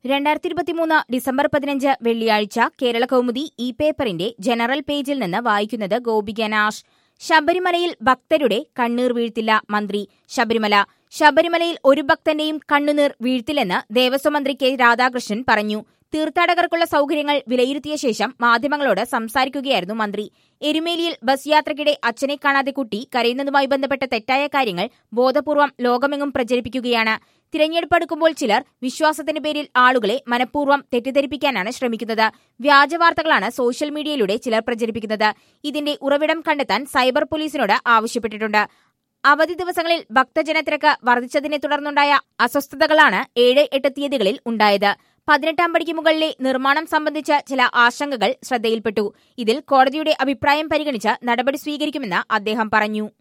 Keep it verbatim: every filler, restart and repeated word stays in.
രണ്ടായിരത്തി ഇരുപത്തിമൂന്ന് ഡിസംബർ പതിനഞ്ച് വെള്ളിയാഴ്ച കേരള കൗമുദി ഇ പേപ്പറിന്റെ ജനറൽ പേജിൽ നിന്ന് വായിക്കുന്നത് ഗോപിക നാഷ്. ശബരിമലയിൽ ഭക്തരുടെ കണ്ണീർ വീഴ്ത്തില്ല മന്ത്രി. ശബരിമല ശബരിമലയിൽ ഒരു ഭക്തന്റെയും കണ്ണുനീർ വീഴ്ത്തില്ലെന്ന് ദേവസ്വം മന്ത്രി കെ രാധാകൃഷ്ണൻ പറഞ്ഞു. തീർത്ഥാടകർക്കുള്ള സൌകര്യങ്ങൾ വിലയിരുത്തിയ ശേഷം മാധ്യമങ്ങളോട് സംസാരിക്കുകയായിരുന്നു മന്ത്രി. എരുമേലിയിൽ ബസ് യാത്രയ്ക്കിടെ അച്ഛനെ കാണാതെ കുട്ടി കരയുന്നതുമായി ബന്ധപ്പെട്ട തെറ്റായ കാര്യങ്ങൾ ബോധപൂർവം ലോകമെങ്ങും പ്രചരിപ്പിക്കുകയാണ്. തിരഞ്ഞെടുപ്പ് അടുക്കുമ്പോൾ ചിലർ വിശ്വാസത്തിന്റെ പേരിൽ ആളുകളെ മനഃപൂർവ്വം തെറ്റിദ്ധരിപ്പിക്കാനാണ് ശ്രമിക്കുന്നത്. വ്യാജവാർത്തകളാണ് സോഷ്യൽ മീഡിയയിലൂടെ ചിലർ പ്രചരിപ്പിക്കുന്നത്. ഇതിന്റെ ഉറവിടം കണ്ടെത്താൻ സൈബർ പോലീസിനോട് ആവശ്യപ്പെട്ടിട്ടുണ്ട്. അവധി ദിവസങ്ങളിൽ ഭക്തജനത്തിരക്ക് വർദ്ധിച്ചതിനെ തുടർന്നുണ്ടായ അസ്വസ്ഥതകളാണ് ഏഴ് എട്ട് തീയതികളിൽ ഉണ്ടായത്. പതിനെട്ടാം പടിക്ക് മുകളിലെ നിർമ്മാണം സംബന്ധിച്ച ചില ആശങ്കകൾ ശ്രദ്ധയിൽപ്പെട്ടു. ഇതിൽ കോടതിയുടെ അഭിപ്രായം പരിഗണിച്ച് നടപടി സ്വീകരിക്കുമെന്ന് അദ്ദേഹം പറഞ്ഞു.